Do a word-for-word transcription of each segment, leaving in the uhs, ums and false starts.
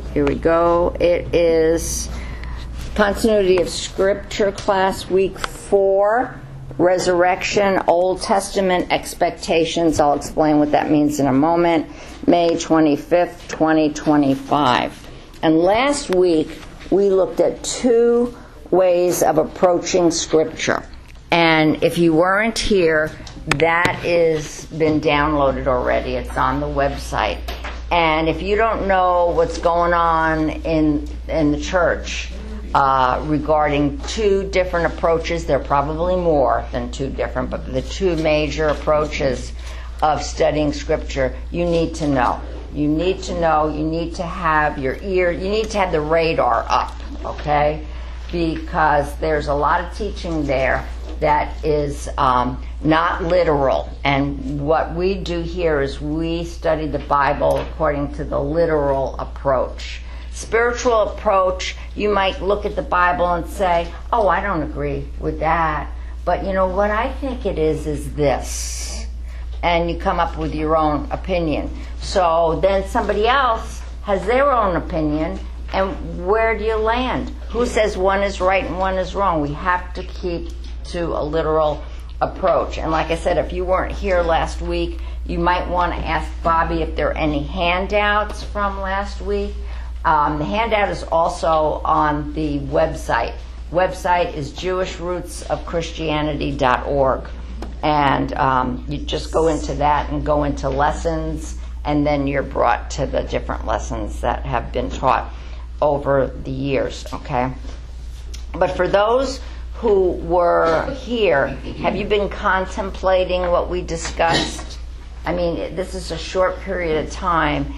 Here we go. It is Continuity of Scripture class, week four, Resurrection, Old Testament Expectations. I'll explain what that means in a moment. May twenty-fifth, twenty twenty-five. And last week, we looked at two ways of approaching Scripture. And if you weren't here, that is been downloaded already. It's on the website. And if you don't know what's going on in in the church uh, regarding two different approaches, there are probably more than two different, but the two major approaches of studying Scripture, you need to know. You need to know, you need to have your ear, you need to have the radar up, okay? Because there's a lot of teaching there that is um, not literal. And what we do here is we study the Bible according to the literal approach. Spiritual approach, you might look at the Bible and say, oh, I don't agree with that. But you know, what I think it is is this. And you come up with your own opinion. So then somebody else has their own opinion, and where do you land? Who says one is right and one is wrong? We have to keep to a literal approach. And like I said, if you weren't here last week, you might want to ask Bobby if there are any handouts from last week. Um, the handout is also on the website. Website is jewish roots of christianity dot org. And um, you just go into that and go into lessons, and then you're brought to the different lessons that have been taught over the years, okay? But for those who were here, have you been contemplating what we discussed? I mean, this is a short period of time,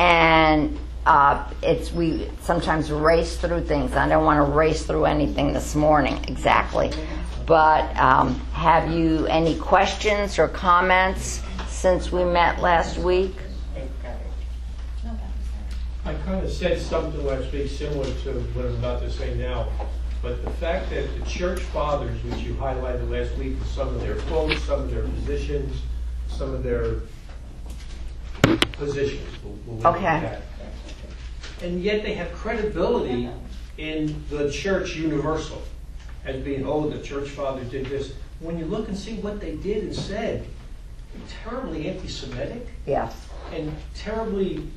and uh, it's we sometimes race through things. I don't want to race through anything this morning exactly. But um, have you any questions or comments since we met last week? I kind of said something last week similar to what I'm about to say now. But the fact that the church fathers, which you highlighted last week, with some of their quotes, some of their positions, some of their positions, we'll, we'll okay. That. And yet they have credibility in the church universal as being, oh, the church fathers did this. When you look and see what they did and said, terribly anti-Semitic. Yeah. And terribly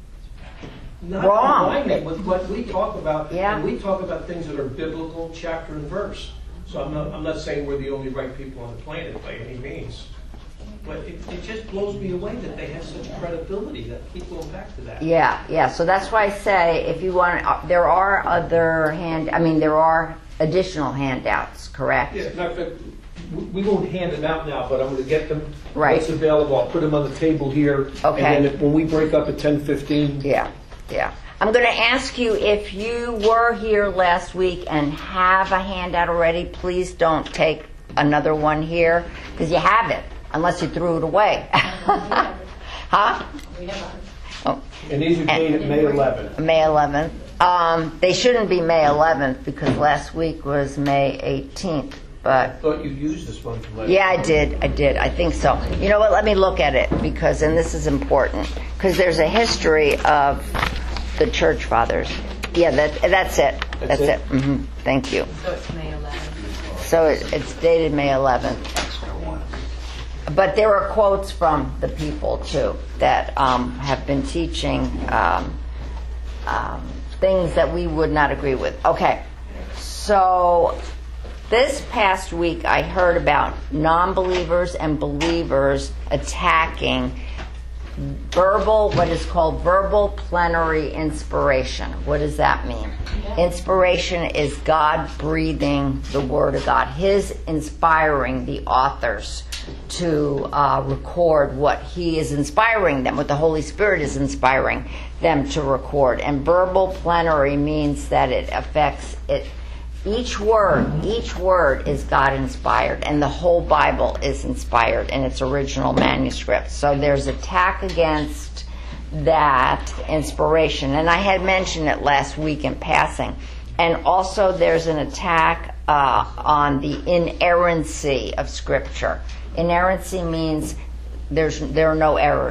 not wrong alignment with what we talk about. Yeah. And we talk about things that are biblical, chapter and verse. So I'm not I'm not saying we're the only right people on the planet by any means. But it, it just blows me away that they have such credibility that keep going back to that. Yeah, yeah. So that's why I say if you want, uh, there are other hand. I mean, there are additional handouts. Correct? Yeah. Matter of fact, we won't hand them out now, but I'm going to get them. Right. What's available? I'll put them on the table here. Okay. And then if, when we break up at ten fifteen. Yeah. Yeah. I'm going to ask you, if you were here last week and have a handout already, please don't take another one here, because you have it, unless you threw it away. Huh? We have Oh. And these are dated May eleventh. May eleventh. Um, they shouldn't be May eleventh, because last week was May eighteenth. I But thought you used this one from last yeah, I did. I did. I think so. You know what? Let me look at it, because, and this is important, because there's a history of the church fathers. Yeah, that that's it. That's, That's it. it? Mm-hmm. Thank you. So it's May eleventh. So it, it's dated May eleventh. But there are quotes from the people too that um, have been teaching um, um, things that we would not agree with. Okay, so this past week I heard about non-believers and believers attacking verbal, what is called verbal plenary inspiration. What does that mean? Inspiration is God breathing the Word of God. His inspiring the authors to uh, record what He is inspiring them, what the Holy Spirit is inspiring them to record. And verbal plenary means that it affects it. Each word, each word is God-inspired, and the whole Bible is inspired in its original manuscript. So there's attack against that inspiration. And I had mentioned it last week in passing. And also there's an attack uh, on the inerrancy of Scripture. Inerrancy means there's there are no errors.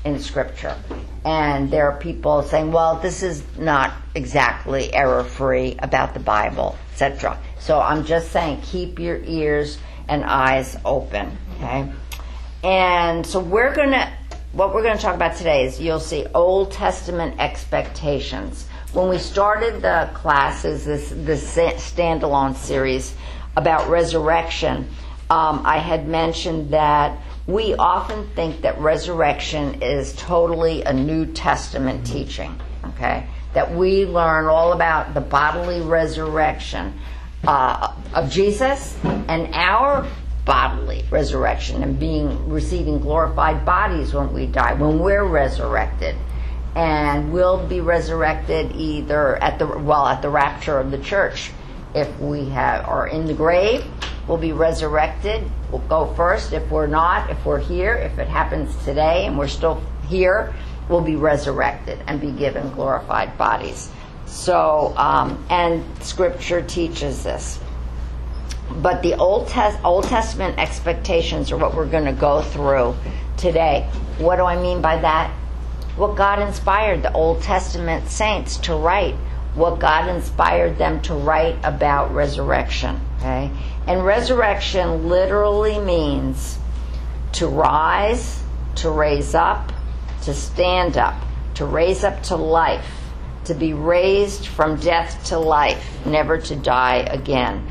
in Scripture. And there are people saying, well, this is not exactly error-free about the Bible, et cetera. So I'm just saying, keep your ears and eyes open, okay? And so we're going to, what we're going to talk about today is you'll see Old Testament expectations. When we started the classes, this, this standalone series about resurrection, um, I had mentioned that we often think that resurrection is totally a New Testament teaching, okay? That we learn all about the bodily resurrection uh, of Jesus and our bodily resurrection and being receiving glorified bodies when we die, when we're resurrected. And we'll be resurrected either at the well at the rapture of the church. If we have are in the grave, we'll be resurrected. We'll go first. If we're not, if we're here, if it happens today and we're still here, we'll be resurrected and be given glorified bodies. So, um, and Scripture teaches this. But the Old, Tes- Old Testament expectations are what we're going to go through today. What do I mean by that? What God inspired the Old Testament saints to write, what God inspired them to write about resurrection. Okay? And resurrection literally means to rise, to raise up, to stand up, to raise up to life, to be raised from death to life, never to die again.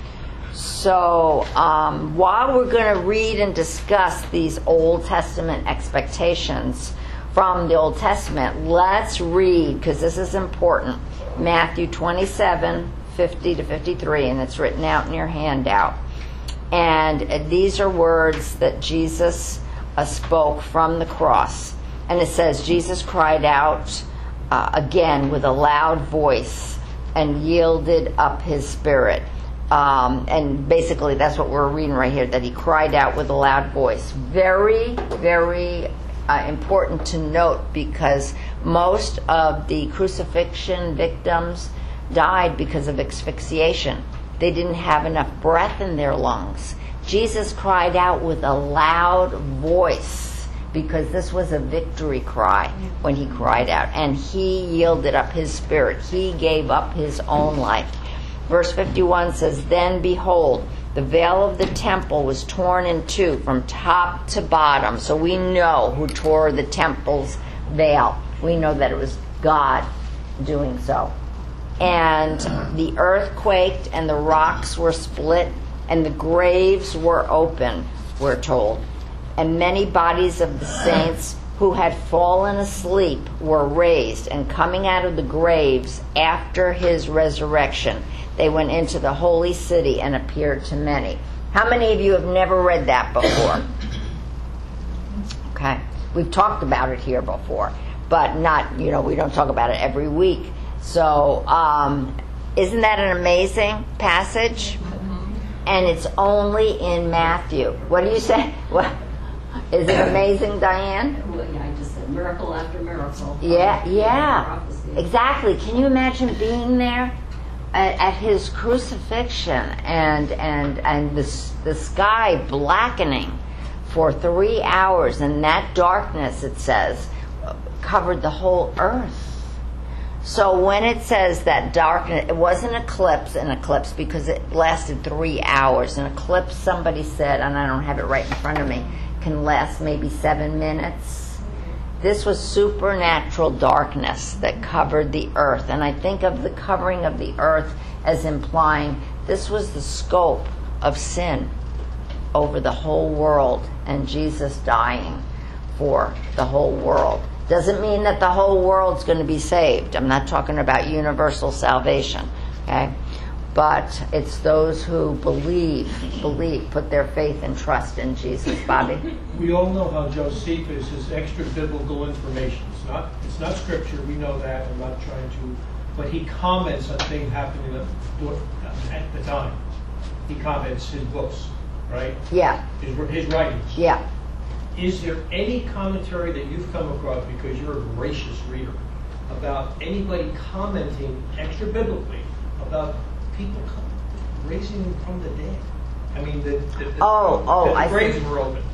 So um, while we're going to read and discuss these Old Testament expectations from the Old Testament, let's read, because this is important, Matthew twenty-seven, fifty to fifty-three, and it's written out in your handout. And these are words that Jesus uh, spoke from the cross. And it says, Jesus cried out uh, again with a loud voice and yielded up his spirit. Um, and basically that's what we're reading right here, that he cried out with a loud voice. Very, very uh, important to note, because most of the crucifixion victims died because of asphyxiation. They didn't have enough breath in their lungs. Jesus cried out with a loud voice because this was a victory cry when he cried out. And he yielded up his spirit. He gave up his own life. Verse fifty-one says, Then behold, the veil of the temple was torn in two from top to bottom. So we know who tore the temple's veil. We know that it was God doing so. And the earth quaked, and the rocks were split, and the graves were open, we're told. And many bodies of the saints who had fallen asleep were raised, and coming out of the graves after his resurrection, they went into the holy city and appeared to many. How many of you have never read that before? Okay. We've talked about it here before, but not, you know, we don't talk about it every week. So, um, isn't that an amazing passage? And it's only in Matthew. What do you say? What? Is it amazing, Diane? Well, yeah, I just said miracle after miracle. Yeah, yeah. Exactly. Can you imagine being there at, at his crucifixion and and and the the sky blackening for three hours, and that darkness, it says, covered the whole earth. So when it says that darkness, it wasn't an eclipse, an eclipse because it lasted three hours. An eclipse, somebody said, and I don't have it right in front of me, can last maybe seven minutes. This was supernatural darkness that covered the earth. And I think of the covering of the earth as implying this was the scope of sin over the whole world, and Jesus dying for the whole world. Doesn't mean that the whole world's going to be saved. I'm not talking about universal salvation, okay? But it's those who believe, believe, put their faith and trust in Jesus. Bobby? We all know how Josephus is extra biblical information. It's not, it's not scripture. We know that. I'm not trying to, but he comments on things happening at the time. He comments his books, right? Yeah. His, his writings. Yeah. Is there any commentary that you've come across, because you're a voracious reader, about anybody commenting extra biblically about people raising from the dead? I mean, the, the, the, oh, oh, the I graves see. were open.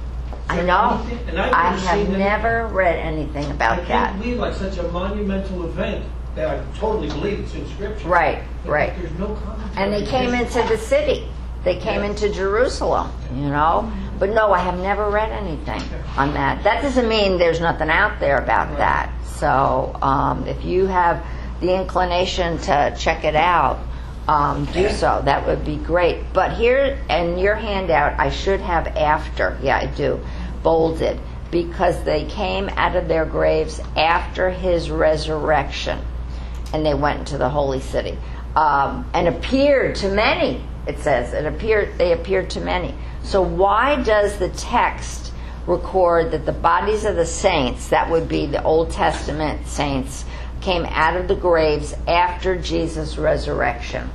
I know. anything- And I've I never have seen it. never read anything I about can't that. believe like such a monumental event that I totally believe it's in scripture. Right, But right. There's no commentary. And they came into the city. They came into Jerusalem, you know. But no, I have never read anything on that. That doesn't mean there's nothing out there about that. So um, if you have the inclination to check it out, um, do so. That would be great. But here in your handout, I should have after. Yeah, I do. Bolded. Because they came out of their graves after his resurrection. And they went into the holy city. Um, and appeared to many, it says. It appeared. They appeared to many. So why does the text record that the bodies of the saints, that would be the Old Testament saints, came out of the graves after Jesus' resurrection?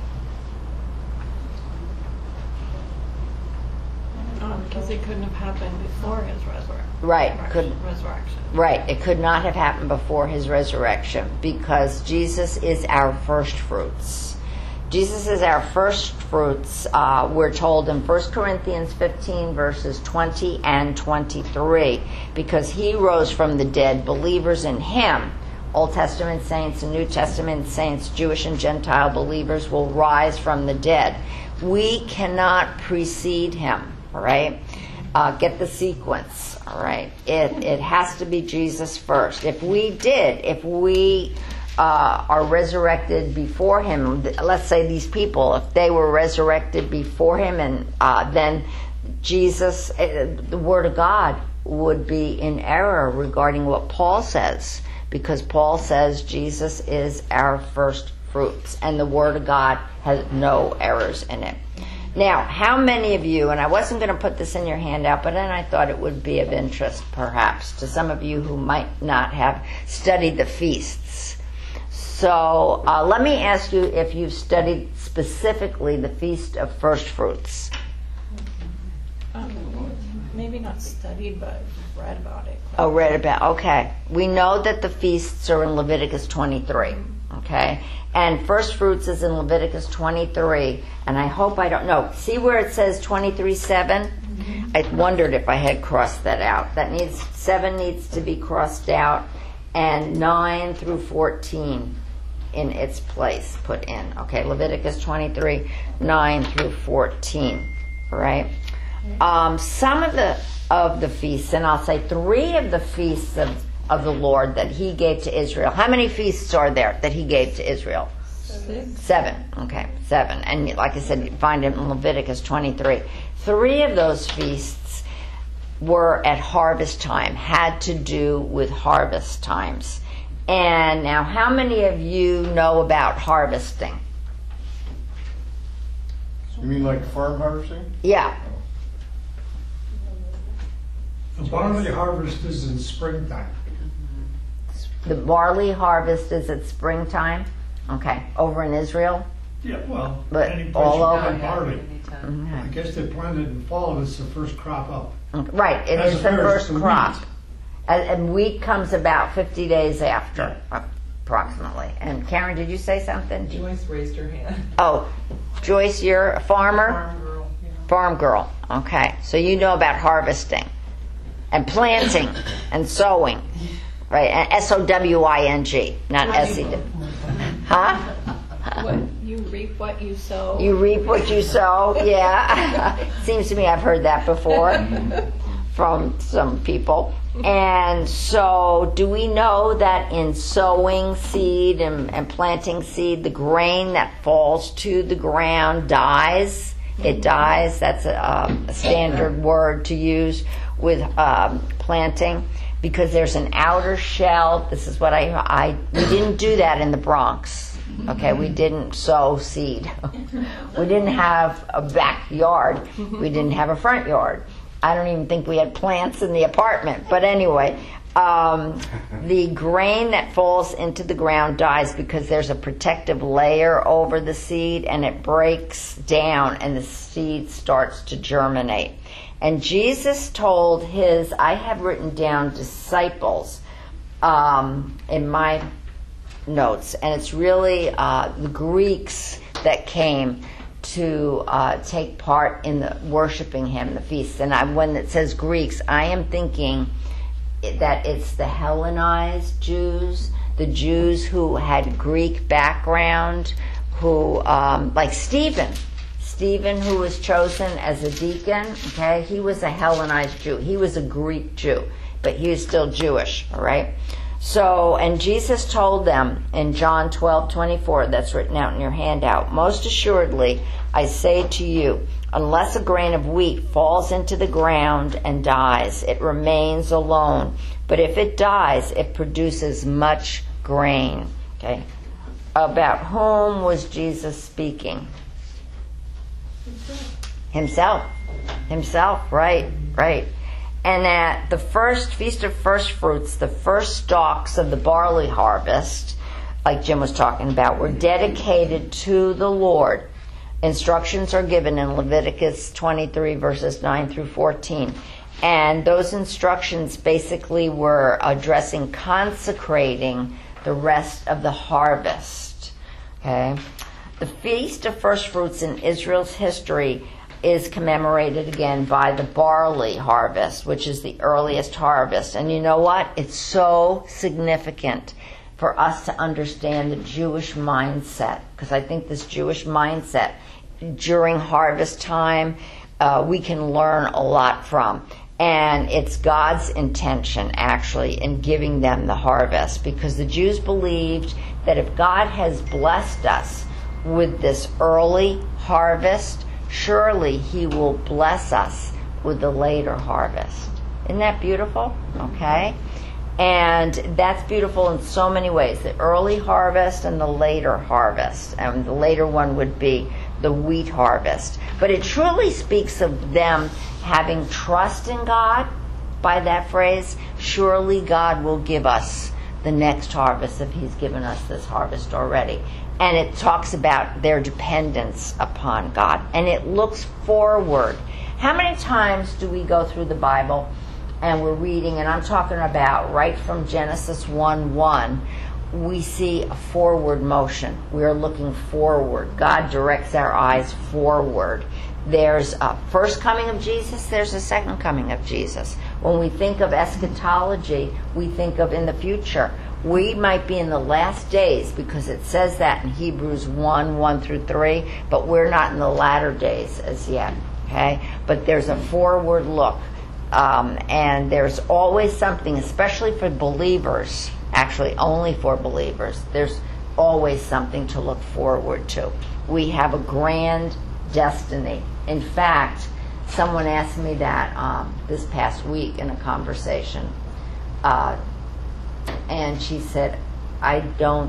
Oh, because it couldn't have happened before his resurrection. Right, could Resurrection. right. It could not have happened before his resurrection because Jesus is our first fruits. Jesus is our first fruits. Uh, we're told in First Corinthians fifteen, verses twenty and twenty-three, because he rose from the dead, believers in him, Old Testament saints and New Testament saints, Jewish and Gentile believers, will rise from the dead. We cannot precede him, all right? Uh, get the sequence, all right? It, it has to be Jesus first. If we did, if we uh, are resurrected before him, let's say these people, if they were resurrected before him, and uh, then Jesus, uh, the Word of God would be in error regarding what Paul says, because Paul says Jesus is our first fruits, and the Word of God has no errors in it. Now, how many of you, and I wasn't going to put this in your handout, but then I thought it would be of interest, perhaps, to some of you who might not have studied the feasts. So uh, let me ask you if you've studied specifically the Feast of First Fruits. Um, maybe not studied, but read about it. Oh, read about, okay. We know that the feasts are in Leviticus twenty-three, okay? And first fruits is in Leviticus twenty-three, and I hope I don't know. See where it says twenty-three seven? Mm-hmm. I wondered if I had crossed that out. That needs, seven needs to be crossed out, and nine through fourteen in its place put in. Okay, Leviticus twenty-three, nine through fourteen, all right? Um, some of the of the feasts, and I'll say three of the feasts of, of the Lord that he gave to Israel. How many feasts are there that he gave to Israel? Six. Seven. Okay, seven. And like I said, you find it in Leviticus twenty-three. Three of those feasts were at harvest time, had to do with harvest times. And now, how many of you know about harvesting? You mean like farm harvesting? Yeah. The barley harvest is in springtime. The barley harvest is at springtime. Okay, over in Israel. Yeah, well, But any place all you over? plant barley. Okay. I guess they planted in fall, it's the first crop up. Right, it As is the opposed first to crop. wheat. And, and wheat comes about fifty days after, approximately. And Karen, did you say something? Joyce raised her hand. Oh, Joyce, you're a farmer? Farm girl. Yeah. Farm girl. Okay, so you know about harvesting and planting and sowing, right? And S O W I N G, not S E W. Huh? What you reap, what you sow. You reap what you sow. Yeah. Seems to me I've heard that before from some people. And so do we know that in sowing seed and, and planting seed, the grain that falls to the ground dies? It dies. That's a, um, a standard word to use with um, planting, because there's an outer shell. This is what I, I, we didn't do that in the Bronx. Okay, we didn't sow seed. We didn't have a backyard. We didn't have a front yard. I don't even think we had plants in the apartment. But anyway, um, the grain that falls into the ground dies because there's a protective layer over the seed, and it breaks down and the seed starts to germinate. And Jesus told his, I have written down disciples um, in my notes, and it's really uh, the Greeks that came to uh, take part in the worshiping him, the feasts. And I, when it says Greeks, I am thinking that it's the Hellenized Jews, the Jews who had Greek background, who, um, like Stephen, Stephen who was chosen as a deacon, okay, he was a Hellenized Jew. He was a Greek Jew, but he was still Jewish, all right? So, and Jesus told them in John twelve twenty-four, that's written out in your handout, most assuredly, I say to you, unless a grain of wheat falls into the ground and dies, it remains alone. But if it dies, it produces much grain. Okay. About whom was Jesus speaking? Himself. Himself, right, right. And at the first Feast of First Fruits, the first stalks of the barley harvest, like Jim was talking about, were dedicated to the Lord. Instructions are given in Leviticus twenty-three, verses nine through fourteen. And those instructions basically were addressing consecrating the rest of the harvest. Okay? The Feast of First Fruits in Israel's history is commemorated again by the barley harvest, which is the earliest harvest. And you know what? It's so significant for us to understand the Jewish mindset, because I think this Jewish mindset during harvest time uh, we can learn a lot from. And it's God's intention, actually, in giving them the harvest, because the Jews believed that if God has blessed us with this early harvest, surely he will bless us with the later harvest. Isn't that beautiful? Okay? And that's beautiful in so many ways. The early harvest and the later harvest. And the later one would be the wheat harvest. But it truly speaks of them having trust in God by that phrase. Surely God will give us the next harvest if he's given us this harvest already. And it talks about their dependence upon God. And it looks forward. How many times do we go through the Bible and we're reading, and I'm talking about right from Genesis one one, we see a forward motion. We are looking forward. God directs our eyes forward. There's a first coming of Jesus, there's a second coming of Jesus. When we think of eschatology, we think of in the future. We might be in the last days, because it says that in Hebrews one, one through three, but we're not in the latter days as yet, okay? But there's a forward look, um, and there's always something, especially for believers, actually only for believers, there's always something to look forward to. We have a grand destiny. In fact, someone asked me that um, this past week in a conversation, uh, and she said, I don't,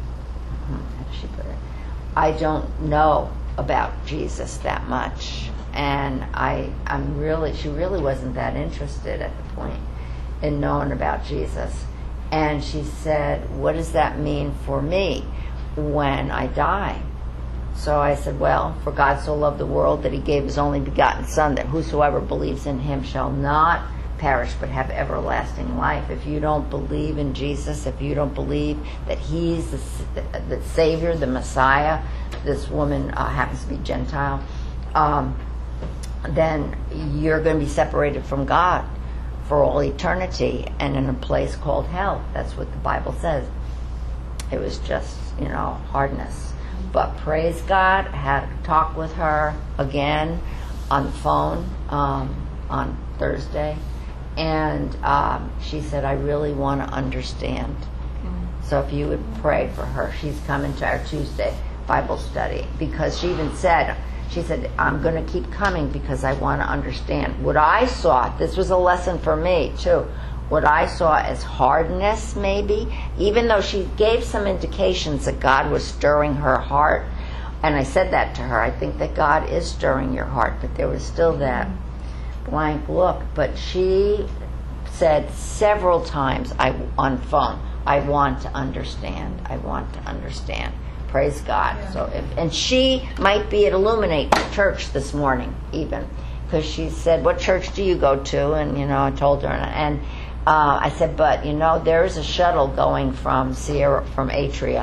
how did she put it? I don't know about Jesus that much. And I, I'm really, she really wasn't that interested at the point in knowing about Jesus. And she said, what does that mean for me when I die? So I said, well, for God so loved the world that he gave his only begotten Son, that whosoever believes in him shall not perish but have everlasting life. If you don't believe in Jesus, if you don't believe that he's the, the Savior, the Messiah, this woman uh, happens to be Gentile, um, then you're going to be separated from God for all eternity and in a place called hell. That's what the Bible says. It was just, you know, hardness. But praise God, I had a talk with her again on the phone um, on Thursday. And um, she said, I really want to understand. Mm-hmm. So if you would pray for her. She's coming to our Tuesday Bible study. Because she even said, she said, I'm going to keep coming because I want to understand. What I saw, this was a lesson for me too, what I saw as hardness maybe, even though she gave some indications that God was stirring her heart. And I said that to her. I think that God is stirring your heart. But there was still that blank look. But she said several times I, on phone, I want to understand. I want to understand. Praise God. Yeah. So, if, and she might be at Illuminate Church this morning, even, because she said, "What church do you go to?" And you know, I told her, and, and uh, I said, "But you know, there is a shuttle going from Sierra, from Atria,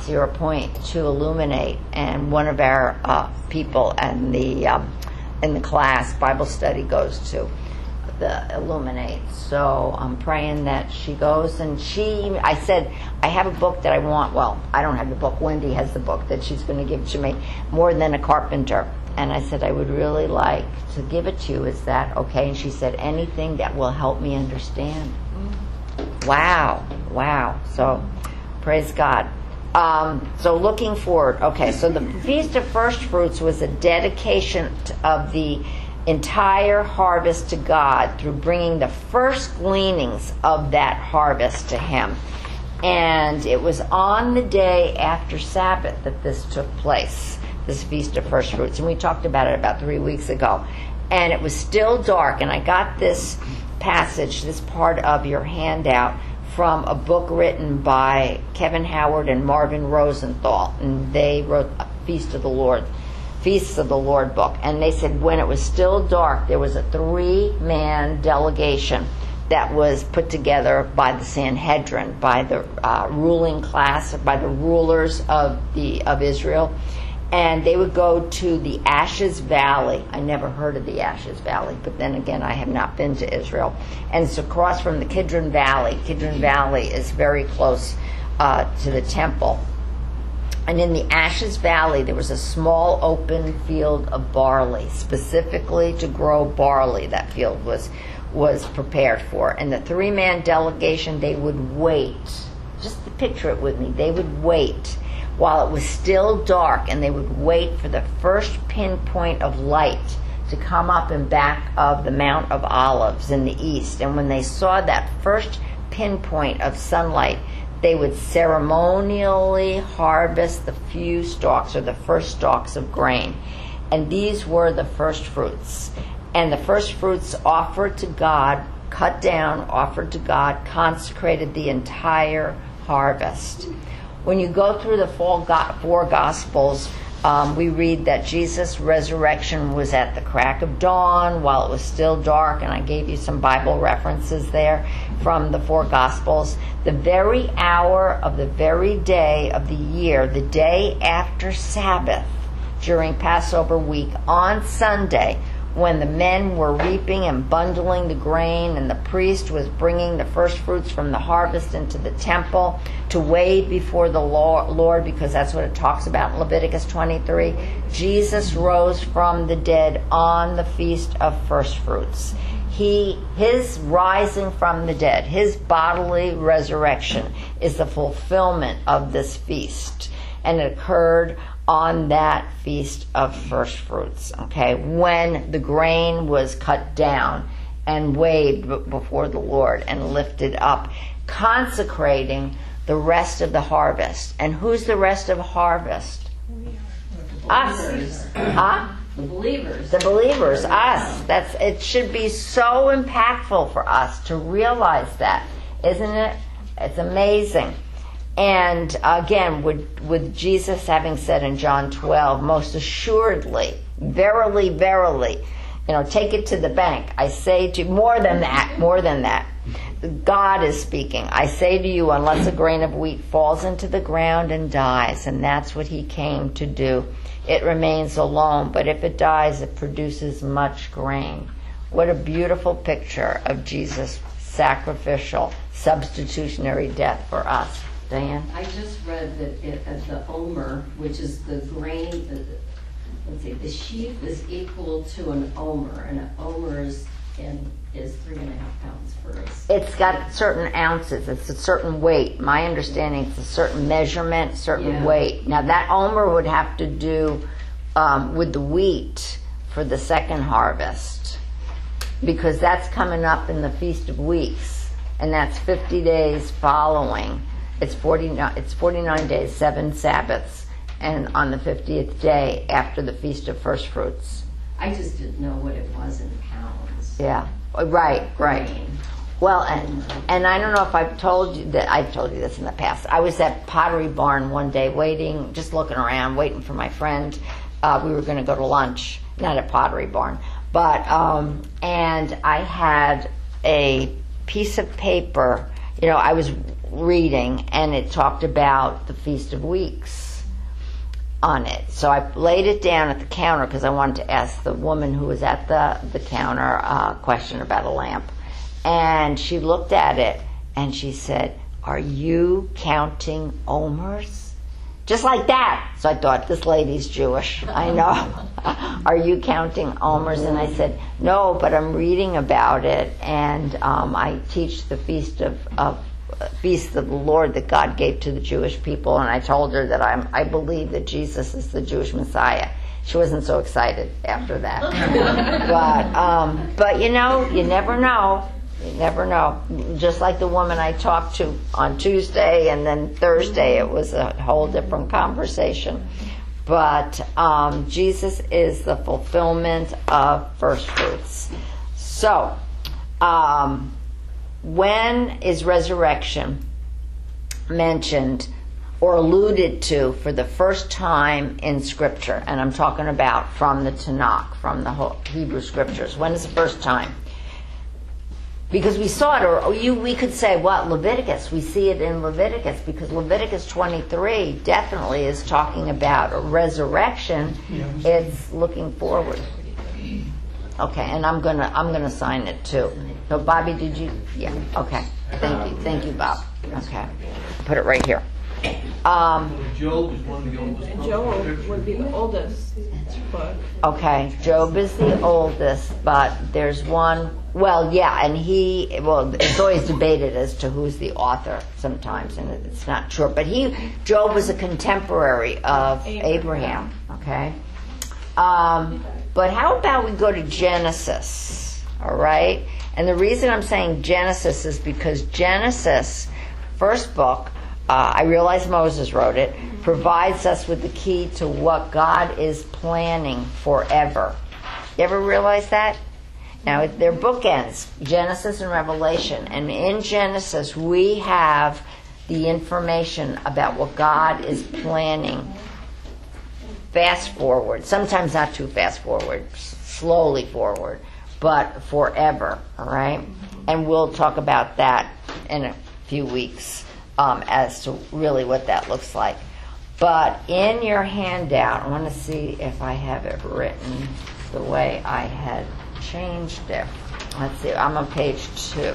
Sierra Point to illuminate, and one of our uh, people in the um, in the class Bible study goes to the illuminate. So I'm praying that she goes. And she, I said, I have a book that I want. Well, I don't have the book. Wendy has the book that she's going to give to me, More Than a Carpenter. And I said, I would really like to give it to you. Is that okay? And she said, anything that will help me understand. Wow, wow. So, praise God. Um, so looking forward. Okay, so the Feast of First Fruits was a dedication of the entire harvest to God through bringing the first gleanings of that harvest to Him. And it was on the day after Sabbath that this took place, this Feast of First Fruits. And we talked about it about three weeks ago. And it was still dark. And I got this passage, this part of your handout, from a book written by Kevin Howard and Marvin Rosenthal. And they wrote a Feast of the Lord. Feasts of the Lord book. And they said when it was still dark, there was a three-man delegation that was put together by the Sanhedrin, by the uh, ruling class, by the rulers of the of Israel. And they would go to the Ashes Valley. I never heard of the Ashes Valley, but then again, I have not been to Israel. And it's across from the Kidron Valley. Kidron Valley is very close uh, to the temple. And in the Ashes Valley, there was a small open field of barley, specifically to grow barley. That field was was prepared for. And the three-man delegation, they would wait. Just to picture it with me. They would wait while it was still dark, and they would wait for the first pinpoint of light to come up in back of the Mount of Olives in the east. And when they saw that first pinpoint of sunlight, they would ceremonially harvest the few stalks, or the first stalks of grain. And these were the first fruits. And the first fruits offered to God, cut down, offered to God, consecrated the entire harvest. When you go through the four Gospels, um, we read that Jesus' resurrection was at the crack of dawn while it was still dark, and I gave you some Bible references there from the four Gospels. The very hour of the very day of the year, the day after Sabbath, during Passover week, on Sunday, when the men were reaping and bundling the grain, and the priest was bringing the first fruits from the harvest into the temple to wade before the Lord, because that's what it talks about in Leviticus twenty-three. Jesus rose from the dead on the Feast of First Fruits. He, his rising from the dead, his bodily resurrection, is the fulfillment of this feast. And it occurred on that Feast of First Fruits, okay, when the grain was cut down and weighed b- before the Lord and lifted up, consecrating the rest of the harvest. And who's the rest of harvest? Us. Huh? The believers. The believers, us. That's, it should be so impactful for us to realize that, isn't it? It's amazing. And again, with, with Jesus having said in John twelve, most assuredly, verily, verily, you know, take it to the bank. I say to you, more than that, more than that. God is speaking. I say to you, unless a grain of wheat falls into the ground and dies, and that's what he came to do, it remains alone. But if it dies, it produces much grain. What a beautiful picture of Jesus' sacrificial, substitutionary death for us. Diane? I just read that it, uh, the omer, which is the grain, uh, let's see, the sheaf is equal to an omer, and an omer is, in, is three and a half pounds for us. It's got certain ounces. It's a certain weight. My understanding is a certain measurement, certain Yeah. weight. Now that omer would have to do um, with the wheat for the second harvest, because that's coming up in the Feast of Weeks, and that's fifty days following. It's forty-nine, it's forty-nine days, seven Sabbaths, and on the fiftieth day after the Feast of First Fruits. I just didn't know what it was in pounds. Yeah, right, right. Grain. Well, and and I don't know if I've told you that I've told you this in the past. I was at Pottery Barn one day, waiting, just looking around, waiting for my friend. Uh, we were going to go to lunch, not at Pottery Barn, but um, and I had a piece of paper. You know, I was reading, and it talked about the Feast of Weeks on it. So I laid it down at the counter because I wanted to ask the woman who was at the, the counter a question about a lamp. And she looked at it and she said, "Are you counting omers?" Just like that. So I thought, this lady's Jewish. I know. "Are you counting omers?" And I said, "No, but I'm reading about it, and um, I teach the feast of, of uh, feast of the Lord that God gave to the Jewish people." And I told her that I'm, I believe that Jesus is the Jewish Messiah. She wasn't so excited after that. but um, but you know, you never know. You never know. Just like the woman I talked to on Tuesday, and then Thursday it was a whole different conversation. But um, Jesus is the fulfillment of first fruits. So, um, when is resurrection mentioned or alluded to for the first time in Scripture? And I'm talking about from the Tanakh, from the whole Hebrew Scriptures. When is the first time? Because we saw it, or you, we could say, what, Leviticus? We see it in Leviticus, because Leviticus twenty-three definitely is talking about a resurrection. It's looking forward. Okay, and I'm gonna I'm gonna sign it too. So, Bobby, did you? Yeah. Okay. Thank you. Thank you, Bob. Okay. Put it right here. Um, Job is one of the oldest. Job would be the oldest book. okay, Job is the oldest, but there's one. Well, yeah, and he, well, it's always debated as to who's the author sometimes, and it's not sure. But he, Job was a contemporary of Abraham, okay? Um, but how about we go to Genesis, all right? And the reason I'm saying Genesis is because Genesis, first book, uh, I realize Moses wrote it, provides us with the key to what God is planning forever. You ever realize that? Now, they're bookends, Genesis and Revelation. And in Genesis, we have the information about what God is planning fast forward. Sometimes not too fast forward, slowly forward, but forever, all right? And we'll talk about that in a few weeks um, as to really what that looks like. But in your handout, I want to see if I have it written the way I had changed it. Let's see, I'm on page two.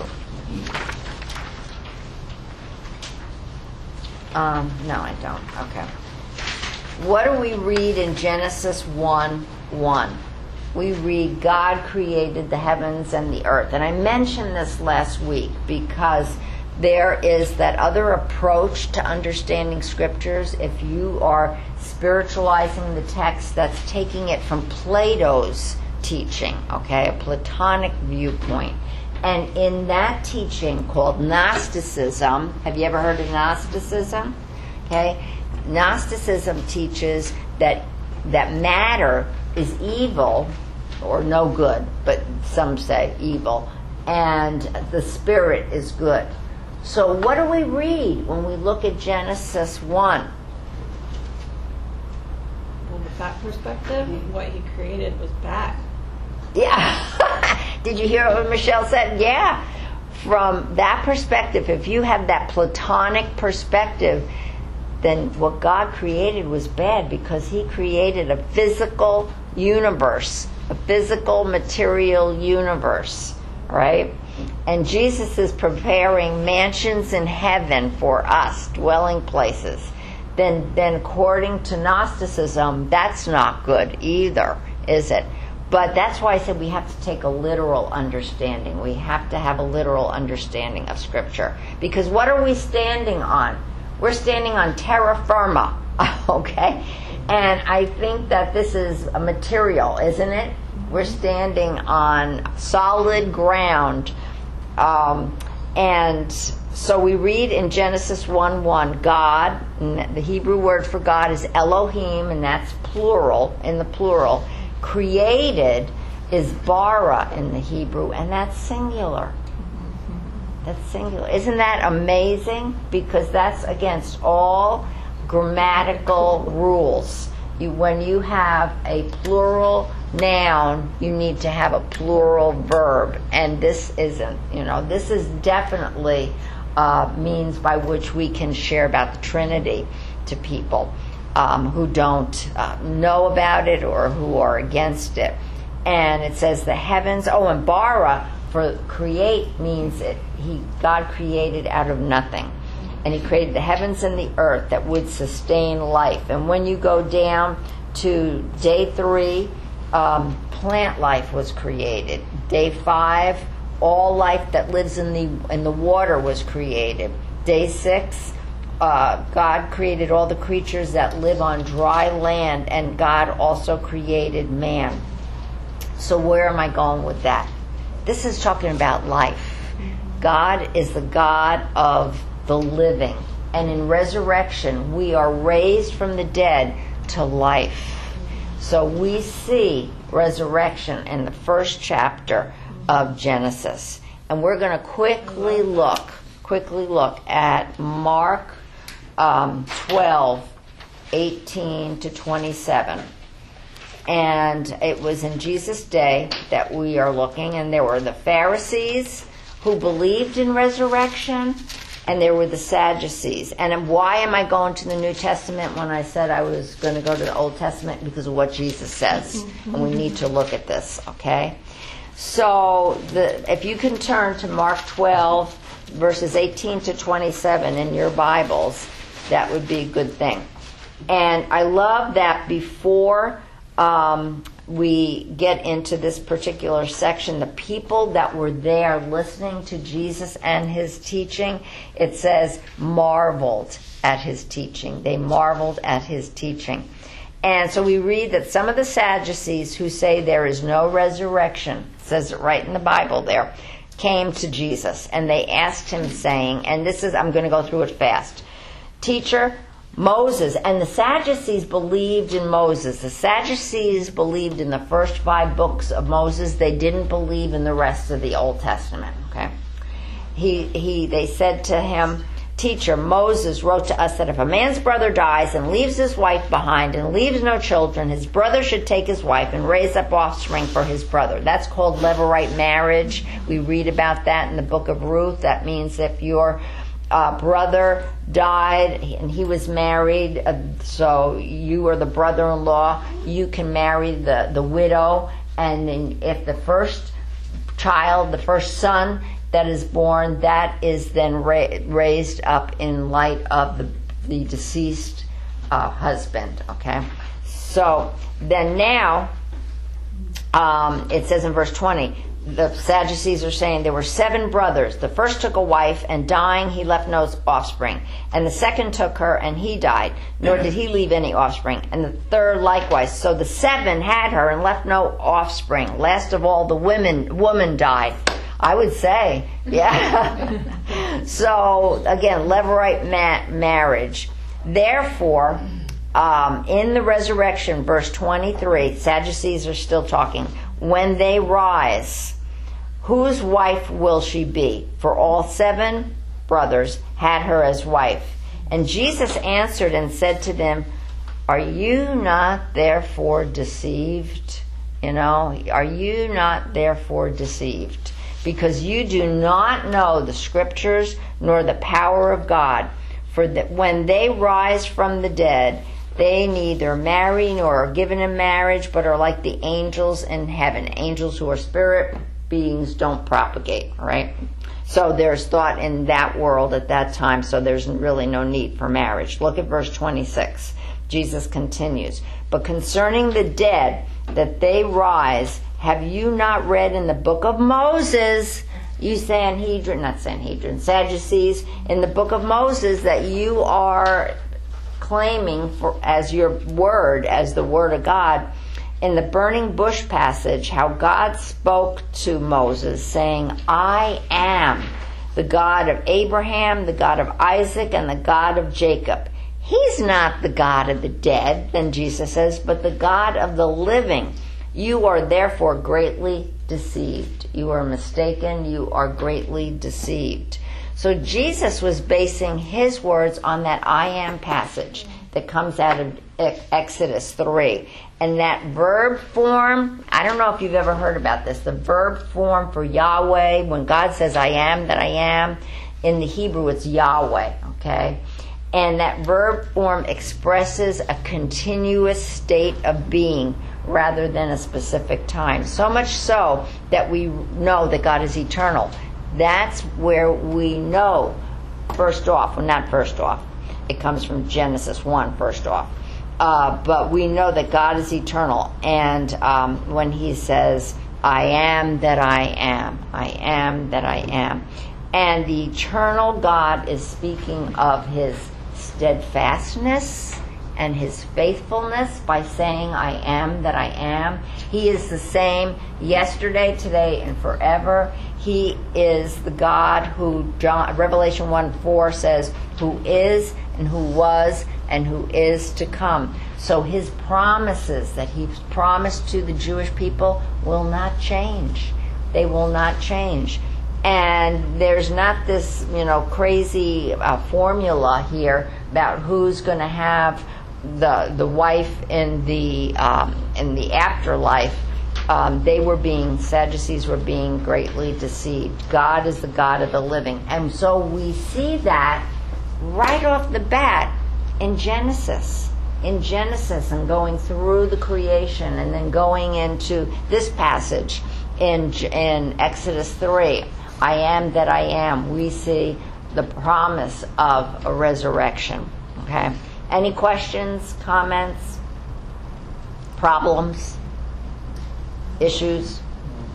Um, no, I don't. Okay. What do we read in Genesis one one? We read, God created the heavens and the earth. And I mentioned this last week because there is that other approach to understanding scriptures. If you are spiritualizing the text, that's taking it from Plato's teaching, okay, a Platonic viewpoint. And in that teaching called Gnosticism, have you ever heard of Gnosticism? Okay, Gnosticism teaches that that matter is evil, or no good, but some say evil, and the spirit is good. So what do we read when we look at Genesis one? Well, with that perspective, what he created was bad. Yeah. Did you hear what Michelle said? Yeah. From that perspective, if you have that Platonic perspective, then what God created was bad, because he created a physical universe, a physical material universe, right? And Jesus is preparing mansions in heaven for us, dwelling places. Then, then according to Gnosticism, that's not good either, is it? But that's why I said we have to take a literal understanding. We have to have a literal understanding of Scripture. Because what are we standing on? We're standing on terra firma, okay? And I think that this is a material, isn't it? We're standing on solid ground. Um, and so we read in Genesis one one, God, and the Hebrew word for God is Elohim, and that's plural, in the plural. Created is bara in the Hebrew, and that's singular. That's singular. Isn't that amazing? Because that's against all grammatical rules. You, when you have a plural noun, you need to have a plural verb, and this isn't. You know, this is definitely uh, means by which we can share about the Trinity to people um, who don't uh, know about it or who are against it. And it says the heavens, oh, and bara for create means it, he God created out of nothing. And he created the heavens and the earth that would sustain life. And when you go down to day three, um, plant life was created. Day five, all life that lives in the in the water was created. Day six, uh, God created all the creatures that live on dry land, and God also created man. So where am I going with that? This is talking about life. God is the God of the living. And in resurrection, we are raised from the dead to life. So we see resurrection in the first chapter of Genesis. And we're going to quickly look, quickly look at Mark um, twelve, eighteen to twenty-seven. And it was in Jesus' day that we are looking, and there were the Pharisees who believed in resurrection, and there were the Sadducees. And why am I going to the New Testament when I said I was going to go to the Old Testament? Because of what Jesus says. And we need to look at this, okay? So the, if you can turn to Mark twelve, verses eighteen to twenty-seven in your Bibles, that would be a good thing. And I love that before um, we get into this particular section, the people that were there listening to Jesus and his teaching, it says marveled at his teaching. They marveled at his teaching. And so we read that some of the Sadducees who say there is no resurrection, it says it right in the Bible there, came to Jesus. And they asked him saying, and this is, I'm going to go through it fast. Teacher, Moses, and the Sadducees believed in Moses. The Sadducees believed in the first five books of Moses. They didn't believe in the rest of the Old Testament. Okay, he he. They said to him, Teacher, Moses wrote to us that if a man's brother dies and leaves his wife behind and leaves no children, his brother should take his wife and raise up offspring for his brother. That's called levirate marriage. We read about that in the book of Ruth. That means if your uh, brother died and he was married, uh, so you are the brother-in-law, you can marry the, the widow, and then if the first child, the first son that is born, that is then ra- raised up in light of the, the deceased uh, husband, okay? So then now, um, it says in verse twenty, the Sadducees are saying there were seven brothers. The first took a wife, and dying he left no offspring. And the second took her, and he died, nor did he leave any offspring. And the third likewise. So the seven had her and left no offspring. Last of all, the women woman died. I would say, yeah. So, again, levirate ma- marriage. Therefore, um, in the resurrection, verse twenty-three, Sadducees are still talking. When they rise, whose wife will she be? For all seven brothers had her as wife. And Jesus answered and said to them, are you not therefore deceived? You know, are you not therefore deceived? Because you do not know the scriptures nor the power of God. For that when they rise from the dead, they neither marry nor are given in marriage, but are like the angels in heaven. Angels who are spirit beings don't propagate, right? So there's thought in that world at that time, so there's really no need for marriage. Look at verse twenty-six. Jesus continues, but concerning the dead, that they rise, have you not read in the book of Moses, you Sanhedrin, not Sanhedrin, Sadducees, in the book of Moses that you are claiming for as your word, as the word of God, in the burning bush passage, how God spoke to Moses, saying, I am the God of Abraham, the God of Isaac, and the God of Jacob. He's not the God of the dead, then Jesus says, but the God of the living. You are therefore greatly deceived. You are mistaken. You are greatly deceived. So Jesus was basing his words on that I am passage that comes out of Exodus three. And that verb form, I don't know if you've ever heard about this, the verb form for Yahweh, when God says I am that I am, In the Hebrew, it's Yahweh, okay? And that verb form expresses a continuous state of being rather than a specific time. So much so that we know that God is eternal. That's where we know, first off, well, not first off, it comes from Genesis one, first off. Uh, but we know that God is eternal. And um, when he says, I am that I am, I am that I am. And the eternal God is speaking of his steadfastness and his faithfulness by saying, I am that I am. He is the same yesterday, today, and forever. He is the God who, John, Revelation one four says, who is and who was and who is to come. So his promises that he's promised to the Jewish people will not change. They will not change. And there's not this, you know, crazy uh, formula here about who's going to have the the wife in the um, in the afterlife. Um, they were being Sadducees were being greatly deceived. God is the God of the living, and so we see that right off the bat in Genesis. In Genesis, and going through the creation, and then going into this passage in in Exodus three. I am that I am. We see the promise of a resurrection. Okay. Any questions, comments, problems, issues?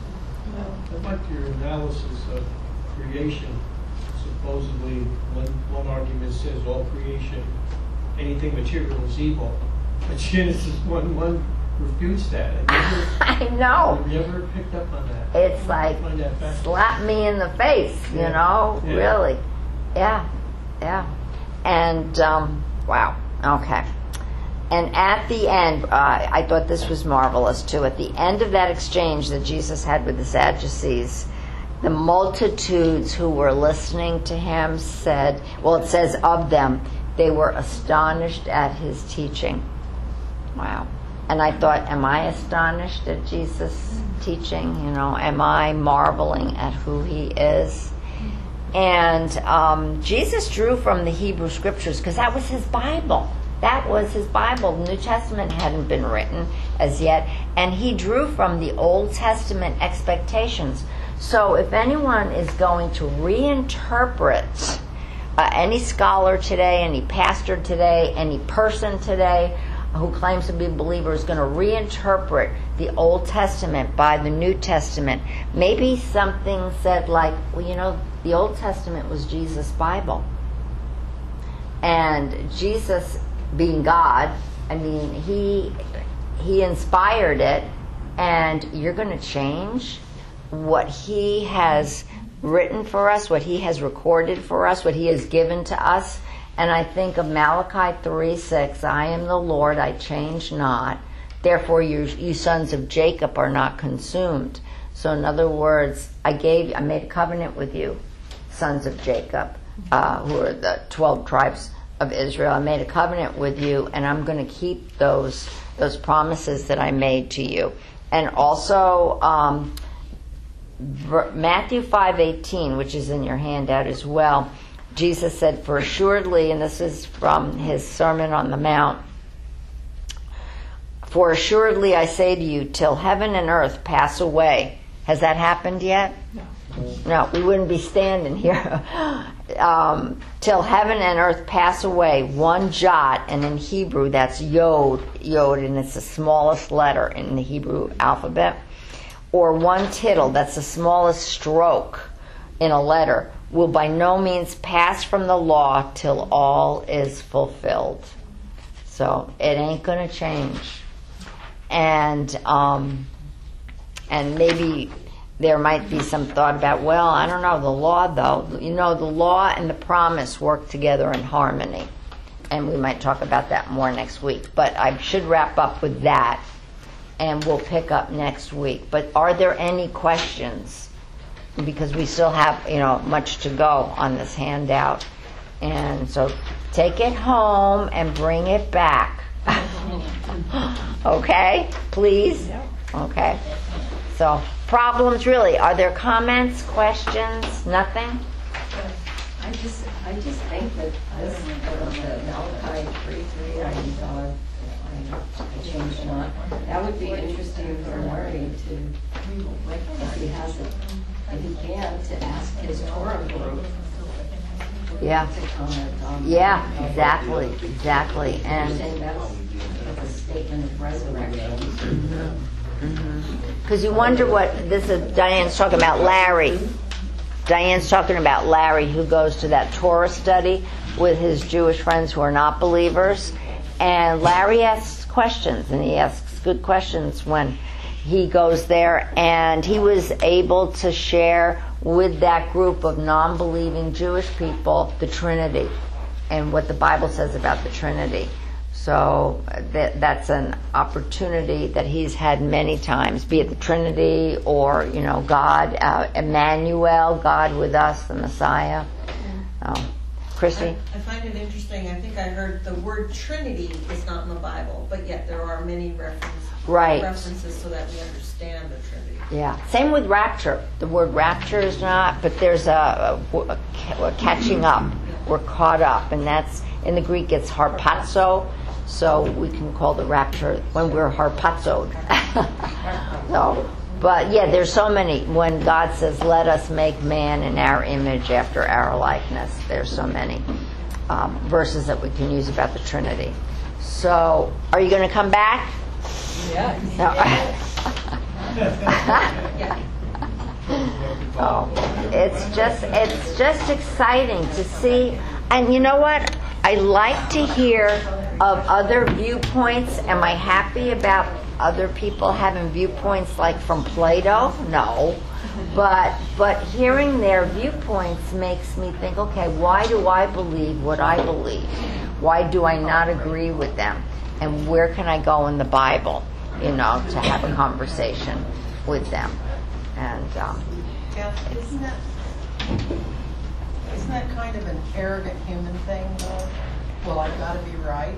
I like your analysis of creation. Supposedly, one, one argument says all creation, anything material is evil. But Genesis one one refutes that. I never, I know. I never picked up on that. It's like, I find that fascinating. slap me in the face, you Yeah. know? Yeah. Really. Yeah. Yeah. And, um, wow. Okay. And at the end, uh, I thought this was marvelous too. At the end of that exchange that Jesus had with the Sadducees, the multitudes who were listening to him said, well, it says of them, they were astonished at his teaching. Wow. And I thought, am I astonished at Jesus' teaching? You know, am I marveling at who he is? And um, Jesus drew from the Hebrew Scriptures because that was his Bible. That was his Bible. The New Testament hadn't been written as yet. And he drew from the Old Testament expectations. So if anyone is going to reinterpret uh, any scholar today, any pastor today, any person today who claims to be a believer is going to reinterpret the Old Testament by the New Testament, maybe something said like, well, you know, the Old Testament was Jesus' Bible. And Jesus, being God, I mean, he he inspired it, and you're going to change what he has written for us, what he has recorded for us, what he has given to us. And I think of Malachi three six, I am the Lord, I change not. Therefore you, you sons of Jacob are not consumed. So in other words, I gave, I made a covenant with you, sons of Jacob, uh, who are the twelve tribes of Israel. I made a covenant with you, and I'm going to keep those those promises that I made to you. And also um, Matthew five eighteen, which is in your handout as well. Jesus said, for assuredly, and this is from his Sermon on the Mount, for assuredly I say to you, till heaven and earth pass away. Has that happened yet? No. No, we wouldn't be standing here. um, till heaven and earth pass away, one jot, and in Hebrew that's yod, yod, and it's the smallest letter in the Hebrew alphabet, or one tittle, that's the smallest stroke in a letter, will by no means pass from the law till all is fulfilled. So it ain't going to change. And um, and maybe there might be some thought about, well, I don't know, the law though, you know, the law and the promise work together in harmony. And we might talk about that more next week. But I should wrap up with that, and we'll pick up next week. But are there any questions? Because we still have, you know, much to go on this handout. And so take it home and bring it back. Okay? Please? Okay. So, problems really. Are there comments, questions? Nothing? I just, I just think that this, uh, the Malachi three three, I thought, I changed not, that would be interesting for Larry to, if he has it, if he can, to ask his Torah group Yeah. to comment on. Yeah, exactly, exactly. And And that's, that's a statement of resurrection. because you wonder what this is. Diane's talking about Larry. Diane's talking about Larry, who goes to that Torah study with his Jewish friends who are not believers. And Larry asks questions, and he asks good questions when he goes there. And he was able to share with that group of non-believing Jewish people the Trinity and what the Bible says about the Trinity. So that, that's an opportunity that he's had many times, be it the Trinity or, you know, God, uh, Emmanuel, God with us, the Messiah. Oh. Christy? I, I find it interesting. I think I heard the word Trinity is not in the Bible, but yet there are many references, Right. references so that we understand the Trinity. Yeah. Same with rapture. The word rapture is not, but there's a, a, a, a catching up. We're caught up, and that's, in the Greek, it's harpazo. So we can call the rapture when we're harpazoed. So, but yeah, there's so many. When God says, "Let us make man in our image, after our likeness," there's so many um, verses that we can use about the Trinity. So, are you going to come back? Yeah. Oh, it's just it's just exciting to see. And you know what? I like to hear of other viewpoints. Am I happy about other people having viewpoints like from Plato? No. But but hearing their viewpoints makes me think, okay, why do I believe what I believe? Why do I not agree with them? And where can I go in the Bible, you know, to have a conversation with them? And um, Yeah, isn't that, isn't that kind of an arrogant human thing, though? Well, I've got to be right.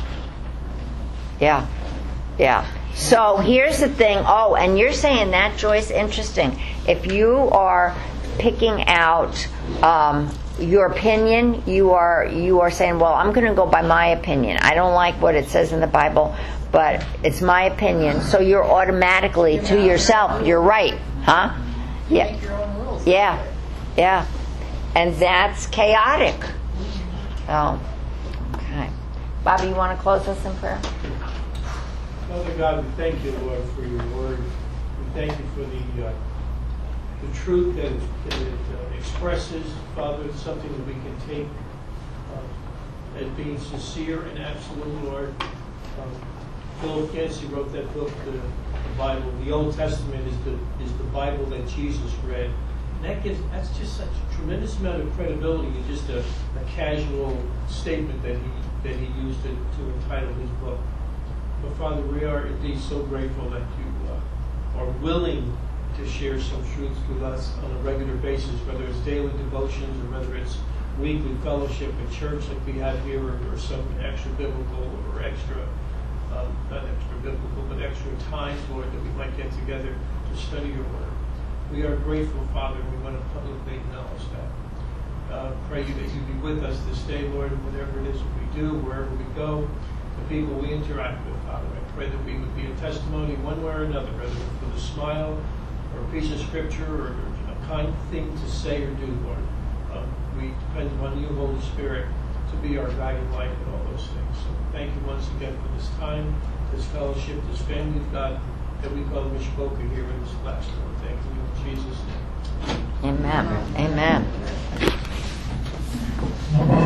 yeah, yeah. So here's the thing. Oh, and you're saying that, Joyce, interesting. If you are picking out um, your opinion, you are you are saying, well, I'm going to go by my opinion. I don't like what it says in the Bible, but it's my opinion. So you're automatically to yourself, you're right, huh? You Yeah. make your own rules. Yeah, yeah. And that's chaotic. Oh, okay. Bobby, you want to close us in prayer? Father God, we thank you, Lord, for your word. We thank you for the uh, the truth that it, that it uh, expresses. Father, it's something that we can take uh, as being sincere and absolute, Lord. Um, Philip Yancey wrote that book, the, the Bible. The Old Testament is the is the Bible that Jesus read. And that gives that's just such a tremendous amount of credibility in just a, a casual statement that he that he used to, to entitle his book. But Father, we are indeed so grateful that you uh, are willing to share some truths with us on a regular basis, whether it's daily devotions or whether it's weekly fellowship at church like we have here, or, or some extra biblical or extra, um, not extra biblical, but extra times, Lord, that we might get together to study your word. We are grateful, Father, and we want to publicly acknowledge that. Uh, pray you that you be with us this day, Lord, and whatever it is that we do, wherever we go, the people we interact with, Father. I pray that we would be a testimony one way or another, whether with a smile or a piece of scripture or a kind thing to say or do, Lord. Um, we depend upon you, Holy Spirit, to be our guiding light in all those things. So thank you once again for this time, this fellowship, this family of God that we call Mishpoka here in this class, Lord. Thank you in Jesus' name. Amen. Amen.